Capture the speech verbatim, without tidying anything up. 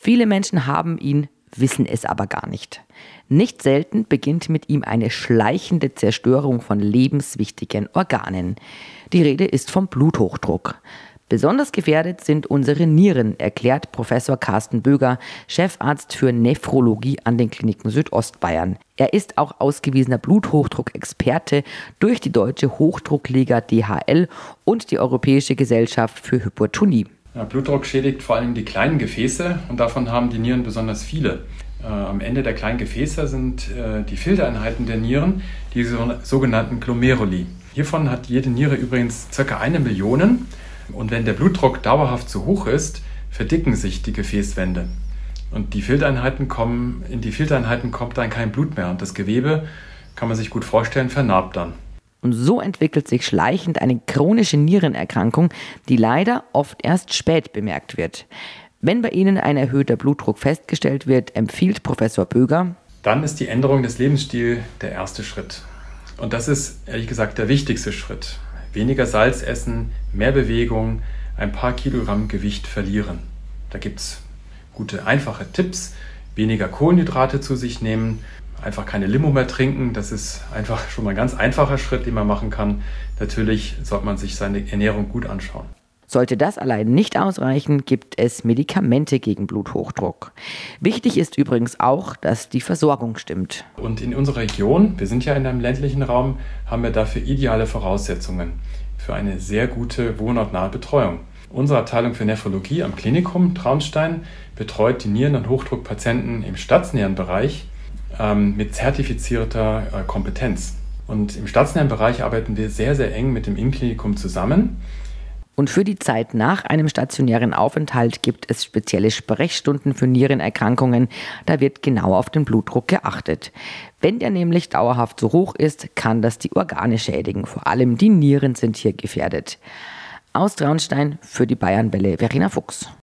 Viele Menschen haben ihn, wissen es aber gar nicht. Nicht selten beginnt mit ihm eine schleichende Zerstörung von lebenswichtigen Organen. Die Rede ist vom Bluthochdruck. Besonders gefährdet sind unsere Nieren, erklärt Professor Carsten Böger, Chefarzt für Nephrologie an den Kliniken Südostbayern. Er ist auch ausgewiesener Bluthochdruckexperte durch die Deutsche Hochdruckliga D H L und die Europäische Gesellschaft für Hypertonie. Ja, Blutdruck schädigt vor allem die kleinen Gefäße und davon haben die Nieren besonders viele. Äh, am Ende der kleinen Gefäße sind äh, die Filtereinheiten der Nieren, die so, sogenannten Glomeruli. Hiervon hat jede Niere übrigens ca. eine Million. Und wenn der Blutdruck dauerhaft zu hoch ist, verdicken sich die Gefäßwände. Und die Filtereinheiten kommen, in die Filtereinheiten kommt dann kein Blut mehr. Und das Gewebe, kann man sich gut vorstellen, vernarbt dann. Und so entwickelt sich schleichend eine chronische Nierenerkrankung, die leider oft erst spät bemerkt wird. Wenn bei Ihnen ein erhöhter Blutdruck festgestellt wird, empfiehlt Professor Böger: Dann ist die Änderung des Lebensstils der erste Schritt. Und das ist ehrlich gesagt der wichtigste Schritt. Weniger Salz essen, mehr Bewegung, ein paar Kilogramm Gewicht verlieren. Da gibt es gute, einfache Tipps. Weniger Kohlenhydrate zu sich nehmen, einfach keine Limo mehr trinken. Das ist einfach schon mal ein ganz einfacher Schritt, den man machen kann. Natürlich sollte man sich seine Ernährung gut anschauen. Sollte das allein nicht ausreichen, gibt es Medikamente gegen Bluthochdruck. Wichtig ist übrigens auch, dass die Versorgung stimmt. Und in unserer Region, wir sind ja in einem ländlichen Raum, haben wir dafür ideale Voraussetzungen für eine sehr gute wohnortnahe Betreuung. Unsere Abteilung für Nephrologie am Klinikum Traunstein betreut die Nieren- und Hochdruckpatienten im stationären Bereich ähm, mit zertifizierter äh, Kompetenz. Und im stationären Bereich arbeiten wir sehr, sehr eng mit dem Innenklinikum zusammen. Und für die Zeit nach einem stationären Aufenthalt gibt es spezielle Sprechstunden für Nierenerkrankungen. Da wird genau auf den Blutdruck geachtet. Wenn der nämlich dauerhaft so hoch ist, kann das die Organe schädigen. Vor allem die Nieren sind hier gefährdet. Aus Traunstein für die Bayernwelle, Verena Fuchs.